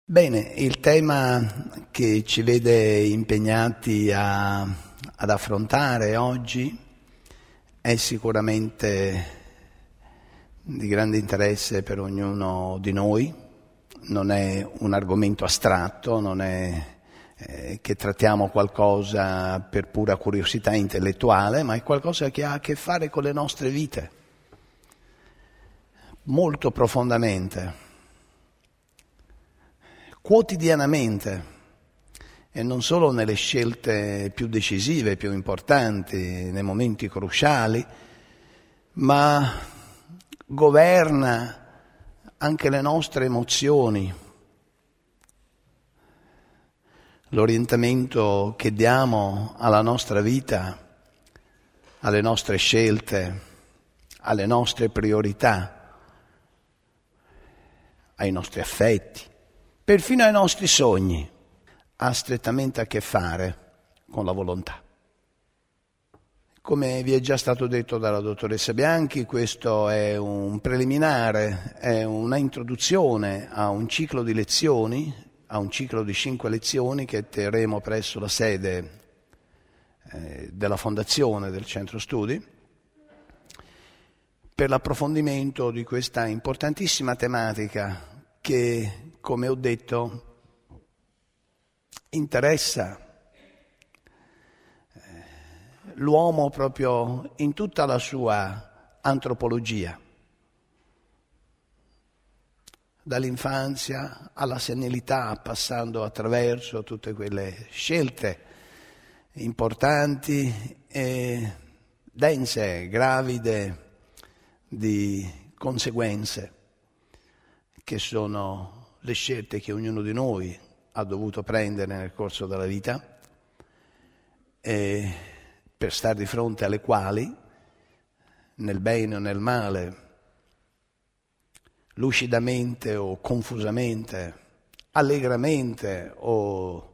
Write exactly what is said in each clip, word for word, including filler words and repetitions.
Bene, il tema che ci vede impegnati a, ad affrontare oggi è sicuramente di grande interesse per ognuno di noi, non è un argomento astratto, non è eh, che trattiamo qualcosa per pura curiosità intellettuale, ma è qualcosa che ha a che fare con le nostre vite, molto profondamente. Quotidianamente e non solo nelle scelte più decisive, più importanti, nei momenti cruciali, ma governa anche le nostre emozioni, l'orientamento che diamo alla nostra vita, alle nostre scelte, alle nostre priorità, ai nostri affetti. Perfino ai nostri sogni, ha strettamente a che fare con la volontà. Come vi è già stato detto dalla dottoressa Bianchi, questo è un preliminare, è una introduzione a un ciclo di lezioni, a un ciclo di cinque lezioni che terremo presso la sede eh, della Fondazione del Centro Studi, per l'approfondimento di questa importantissima tematica che, come ho detto, interessa l'uomo proprio in tutta la sua antropologia, dall'infanzia alla senilità, passando attraverso tutte quelle scelte importanti e dense, gravide di conseguenze, che sono le scelte che ognuno di noi ha dovuto prendere nel corso della vita e per stare di fronte alle quali, nel bene o nel male, lucidamente o confusamente, allegramente o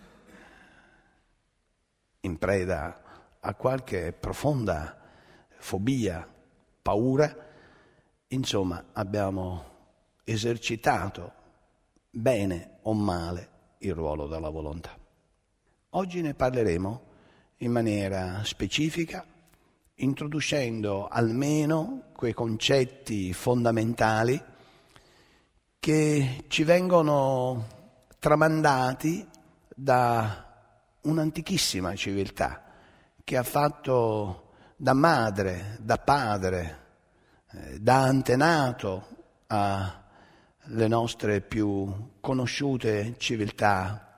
in preda a qualche profonda fobia, paura, insomma abbiamo esercitato bene o male il ruolo della volontà. Oggi ne parleremo in maniera specifica, introducendo almeno quei concetti fondamentali che ci vengono tramandati da un'antichissima civiltà che ha fatto da madre, da padre, eh, da antenato a le nostre più conosciute civiltà